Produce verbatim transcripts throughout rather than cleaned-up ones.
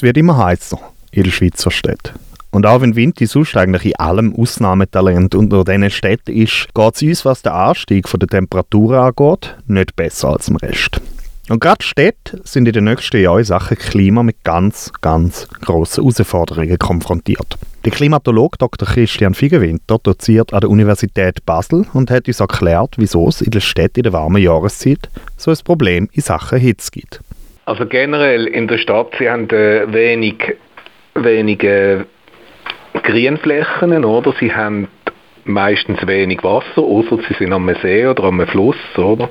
Es wird immer heißer in den Schweizer Städten. Und auch wenn Vinti sonst eigentlich in allem Ausnahmetalent unter diesen Städten ist, geht es uns, was den Anstieg der Temperatur angeht, nicht besser als im Rest. Und gerade Städte sind in den nächsten Jahren in Sachen Klima mit ganz, ganz grossen Herausforderungen konfrontiert. Der Klimatologe Doktor Christian Figewinter doziert an der Universität Basel und hat uns erklärt, wieso es in den Städten in der warmen Jahreszeit so ein Problem in Sachen Hitze gibt. Also generell in der Stadt, sie haben äh, wenig, wenig äh, Grünflächen, oder? Sie haben meistens wenig Wasser, außer sie sind am See oder am Fluss, oder?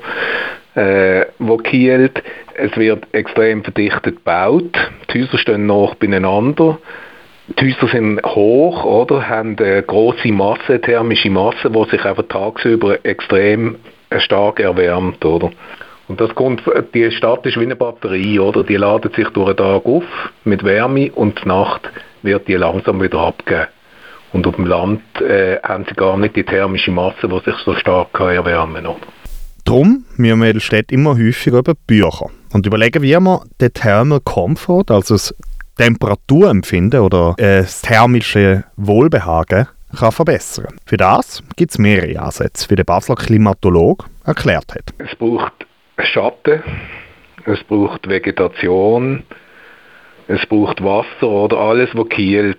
Äh, wo kielt. Es wird extrem verdichtet gebaut. Die Häuser stehen nah beieinander. Die Häuser sind hoch, oder? Haben eine grosse Masse, thermische Masse, die sich einfach tagsüber extrem stark erwärmt, oder? Und das kommt, die Stadt ist wie eine Batterie, oder? Die ladet sich durch den Tag auf mit Wärme und die Nacht wird die langsam wieder abgeben. Und auf dem Land äh, haben sie gar nicht die thermische Masse, die sich so stark kann erwärmen kann. Darum müssen wir in der Stadt immer häufiger über Bücher und überlegen, wie man den Thermal Comfort, also das Temperaturempfinden oder äh, das thermische Wohlbehagen, kann verbessern. Für das gibt es mehrere Ansätze, wie der Basler Klimatologe erklärt hat. Es braucht Schatten, es braucht Vegetation, es braucht Wasser oder alles, was kielt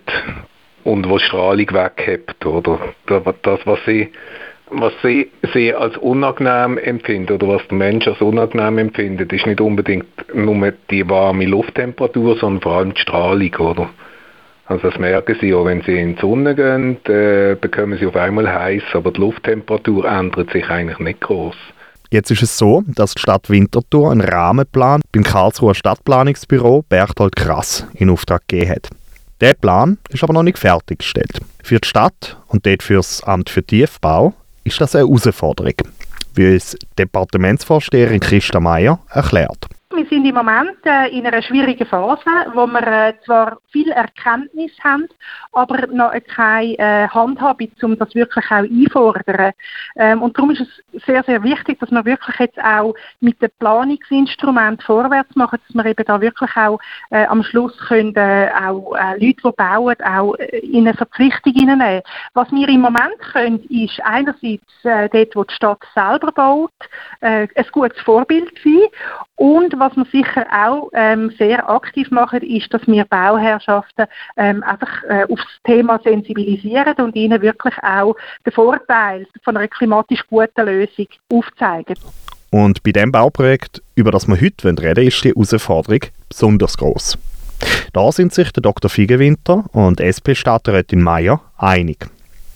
und was Strahlung weghebt. Oder das, was sie Was sie, sie als unangenehm empfinden oder was der Mensch als unangenehm empfindet, ist nicht unbedingt nur die warme Lufttemperatur, sondern vor allem die Strahlung, oder? Also das merken sie auch, wenn sie in die Sonne gehen, äh, bekommen sie auf einmal heiß, aber die Lufttemperatur ändert sich eigentlich nicht groß. Jetzt ist es so, dass die Stadt Winterthur einen Rahmenplan beim Karlsruher Stadtplanungsbüro Berthold Krass in Auftrag gegeben hat. Der Plan ist aber noch nicht fertiggestellt. Für die Stadt und dort für das Amt für Tiefbau ist das eine Herausforderung, wie uns Departementsvorsteherin Christa Meier erklärt. Wir sind im Moment äh, in einer schwierigen Phase, wo wir äh, zwar viel Erkenntnis haben, aber noch keine äh, Handhabung, um das wirklich auch einzufordern. Ähm, und darum ist es sehr, sehr wichtig, dass wir wirklich jetzt auch mit dem Planungsinstrument vorwärts machen, dass wir eben da wirklich auch äh, am Schluss können, äh, auch äh, Leute, die bauen, auch äh, in eine Verpflichtung hineinnehmen. Was wir im Moment können, ist einerseits äh, dort, wo die Stadt selber baut, äh, ein gutes Vorbild sein. Und was wir sicher auch ähm, sehr aktiv machen, ist, dass wir Bauherrschaften ähm, einfach äh, auf das Thema sensibilisieren und ihnen wirklich auch den Vorteil von einer klimatisch guten Lösung aufzeigen. Und bei diesem Bauprojekt, über das wir heute reden wollen, ist die Herausforderung besonders gross. Da sind sich der Doktor Figewinter und S P-Stadträtin Meier einig.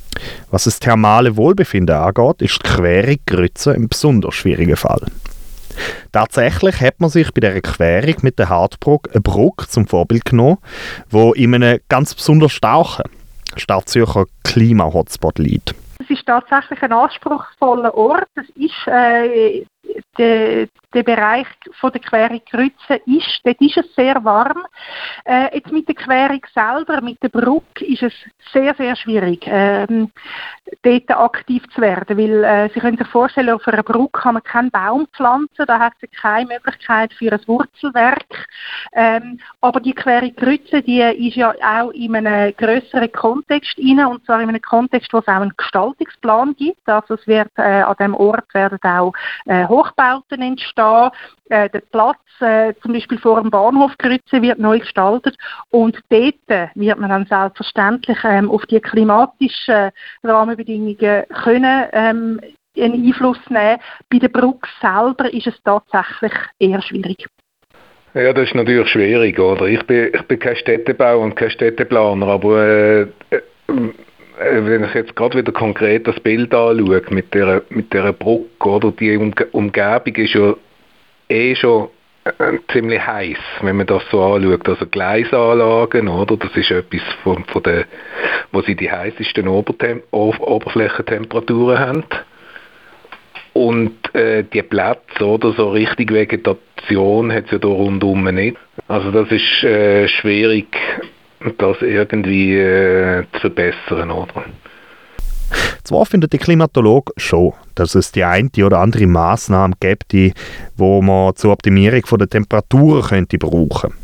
Was das thermale Wohlbefinden angeht, ist die Querung Grütze ein besonders schwieriger Fall. Tatsächlich hat man sich bei dieser Querung mit der Hartbrücke eine Brücke zum Vorbild genommen, die in einem ganz besonders starken Stadtzürcher Klima-Hotspot liegt. Es ist tatsächlich ein anspruchsvoller Ort. Es ist äh, der, der Bereich von der Querung Grütze ist, dort ist es sehr warm. Äh, jetzt mit der Querung selber, mit der Brücke, ist es sehr, sehr schwierig, ähm, dort aktiv zu werden, weil äh, Sie können sich vorstellen, auf einer Brücke kann man keinen Baum pflanzen, da hat es keine Möglichkeit für ein Wurzelwerk. Ähm, aber die Querung Grütze, die ist ja auch in einem grösseren Kontext rein, und zwar in einem Kontext, wo es auch einen Gestaltungsplan gibt. Also es wird äh, an diesem Ort werden auch äh, Hochbauten entstehen. Äh, der Platz, äh, zum Beispiel vor dem Bahnhof Grütze, wird neu gestaltet. Und dort äh, wird man dann selbstverständlich ähm, auf die klimatischen Rahmenbedingungen können ähm, einen Einfluss nehmen. Bei der Brücke selber ist es tatsächlich eher schwierig. Ja, das ist natürlich schwierig, oder? Ich bin, ich bin kein Städtebauer und kein Städteplaner, aber äh, äh, wenn ich jetzt gerade wieder konkret das Bild anschaue mit der, mit der Brücke, oder? Die Umge- Umgebung ist ja eh schon äh, ziemlich heiß, wenn man das so anschaut. Also Gleisanlagen, oder? Das ist etwas, von, von der, wo sie die heißesten Obertem- Oberflächentemperaturen haben. Und äh, die Plätze, oder, so richtig Vegetation hat es ja da rundum nicht. Also das ist äh, schwierig, das irgendwie äh, zu verbessern, oder? Zwar findet der Klimatologe schon, dass es die eine oder andere Massnahme gibt, die wo man zur Optimierung von der Temperatur könnte brauchen.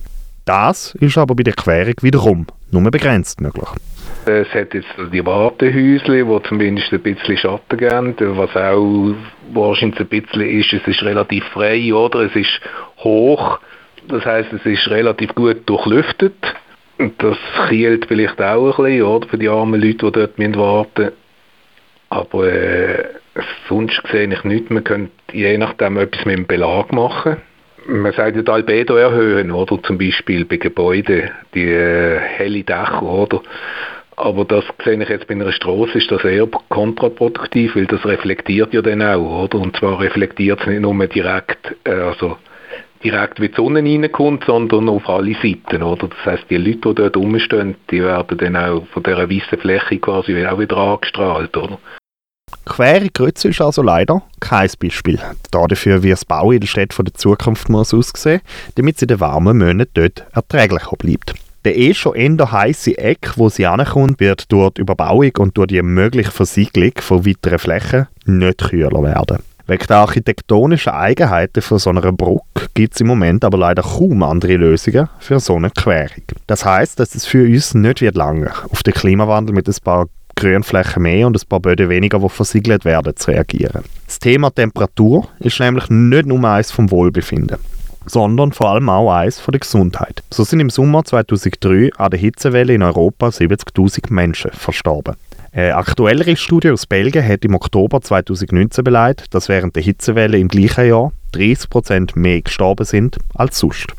Das ist aber bei der Querung wiederum nur begrenzt möglich. Es hat jetzt die Wartehäuschen, die zumindest ein bisschen Schatten geben, was auch wahrscheinlich ein bisschen ist, es ist relativ frei, oder? Es ist hoch, das heisst, es ist relativ gut durchlüftet. Und das kielt vielleicht auch ein bisschen, oder? Für die armen Leute, die dort warten müssen. Aber äh, sonst sehe ich nichts. Man könnte je nachdem etwas mit dem Belag machen. Man sagt ja die Albedo erhöhen, oder? Zum Beispiel bei Gebäuden, die äh, helle Dächer, oder? Aber das sehe ich jetzt bei einer Strasse, ist das eher kontraproduktiv, weil das reflektiert ja dann auch, oder? Und zwar reflektiert es nicht nur direkt, äh, also direkt wie die Sonne reinkommt, sondern auf alle Seiten, oder? Das heisst, die Leute, die dort rumstehen, die werden dann auch von dieser weißen Fläche quasi auch wieder angestrahlt, oder? Quere Grütze ist also leider kein Beispiel dafür, wie das Bau in der Stadt der Zukunft muss aussehen, damit sie in den warmen Monaten dort erträglicher bleibt. Der eh schon eher heisse Eck, wo sie ankommt, wird durch die Überbauung und durch die mögliche Versiegelung von weiteren Flächen nicht kühler werden. Wegen der architektonischen Eigenheiten von so einer Brücke gibt es im Moment aber leider kaum andere Lösungen für so eine Querung. Das heisst, dass es für uns nicht wird lange auf den Klimawandel mit ein paar Grünflächen mehr und ein paar Böden weniger, die versiegelt werden, zu reagieren. Das Thema Temperatur ist nämlich nicht nur eines vom Wohlbefinden, sondern vor allem auch eines von der Gesundheit. So sind im Sommer zweitausenddrei an der Hitzewelle in Europa siebzigtausend Menschen verstorben. Eine aktuellere Studie aus Belgien hat im Oktober zweitausendneunzehn belegt, dass während der Hitzewelle im gleichen Jahr dreißig Prozent mehr gestorben sind als sonst.